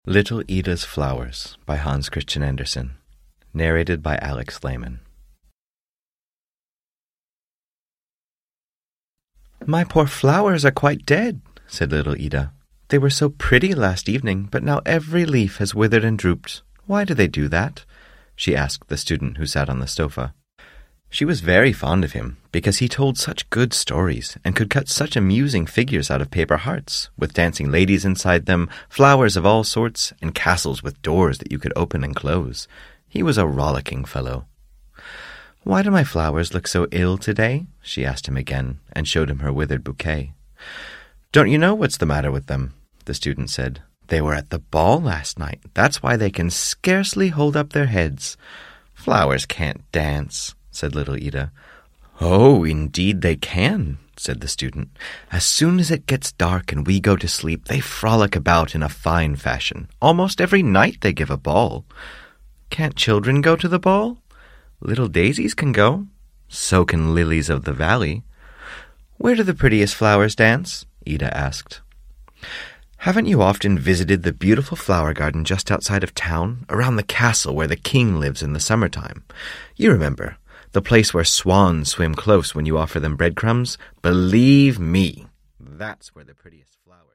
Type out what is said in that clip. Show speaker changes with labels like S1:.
S1: Little Ida's Flowers by Hans Christian Andersen. Narrated by Alex Lehman. "My poor flowers are quite dead," said little Ida. "They were so pretty last evening, but now every leaf has withered and drooped. Why do they do that?" she asked the student who sat on the sofa. She was very fond of him, because he told such good stories and could cut such amusing figures out of paper hearts, with dancing ladies inside them, flowers of all sorts, and castles with doors that you could open and close. He was a rollicking fellow. "Why do my flowers look so ill today?" she asked him again, and showed him her withered bouquet. "Don't you know what's the matter with them?" the student said. "They were at the ball last night. That's why they can scarcely hold up their heads." "Flowers can't dance," said little Ida. "Oh, indeed they can," said the student. "As soon as it gets dark and we go to sleep, they frolic about in a fine fashion. Almost every night they give a ball." "Can't children go to the ball?" "Little daisies can go. So can lilies of the valley." "Where do the prettiest flowers dance?" Ida asked. "Haven't you often visited the beautiful flower garden just outside of town, around the castle where the king lives in the summertime? You remember, the place where swans swim close when you offer them breadcrumbs? Believe me, that's where the prettiest flowers